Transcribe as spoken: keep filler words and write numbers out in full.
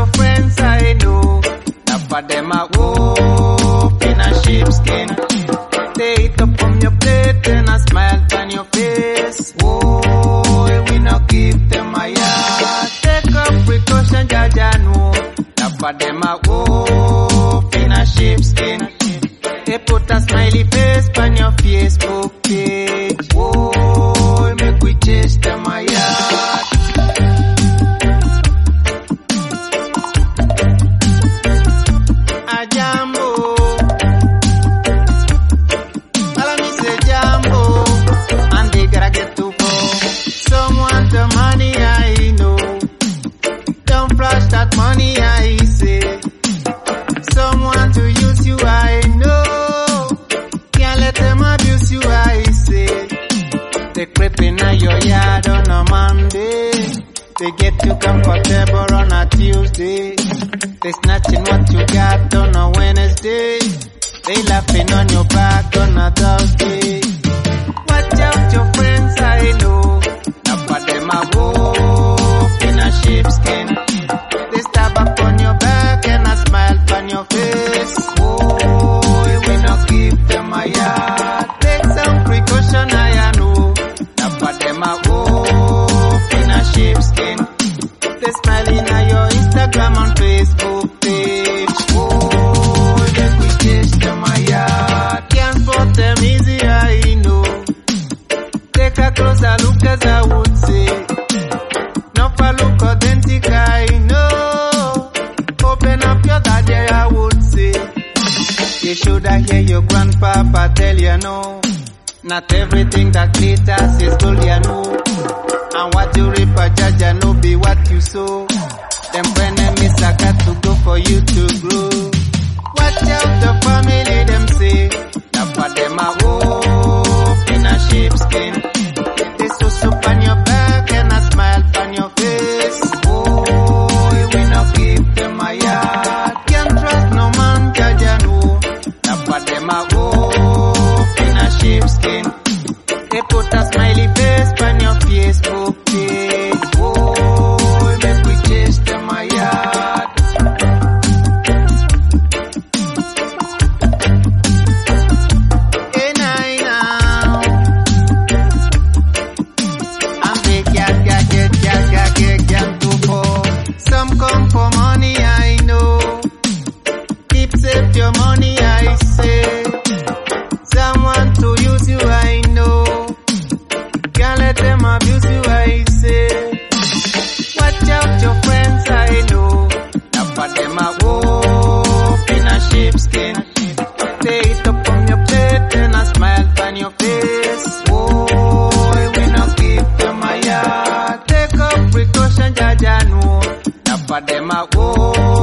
your friends I know. Half of them a wolf in a sheepskin. They eat up on your plate and a smile on your face. Oh, we not give them a yard. Take up precaution, Jaja know. Half of them a wolf in a sheepskin. They put a smiley face on your Facebook page. Oh, make we chase them a yard. A Jambo, all me say Jambo, and they gotta get to go. Some want the money, I know. Don't flash that money, I say. Some want to use you, I know. Can't let them abuse you, I say. They creeping at your yard on a Monday. They get you comfortable on a Tuesday. They snatching what you got on a Wednesday. They laughing on your back on a Thursday. Watch out your friends, I know. Half of them a wolf in a sheepskin. They stab up on your back and a smile on your face. Oh, we not give them a yard. Take some precaution, I know. Half of them a wolf in a sheepskin. They smiling at your Instagram and Facebook page. Oh, then we chase them a yard. Can't spot them easy, I know. Take a closer look as I would say. Not for look authentic, I know. Open up your daddy, I would say. You shoulda hear your grandpapa tell you no. Not everything that glitters is gold, you know. And what you reap a Jaja no be what you sow. Them enemies are got to go for you to grow. Watch out the family, them say. Half of them a wolf in a sheepskin. They sew soup on your back and a smile on your face. Oh, we not give them a yard. Can't trust no man, Jaja no. Half of them a wolf in a sheepskin. They put a smiley face on your Facebook page. Oh, make we chase them a yard. Hey, now, I'm big, gat, gat, get, gat, gat, get, gat, to fall. Some come for money, I know. Keep safe your money, I say. Some want to use you, I know. Can't let them abuse you, I say. Watch out your friends, I know. Half of them a wolf in a sheepskin. They eat up on your plate and a smile on your face. Oh, we not give them a yard. Take up precaution, Jaja know. Half of them a wolf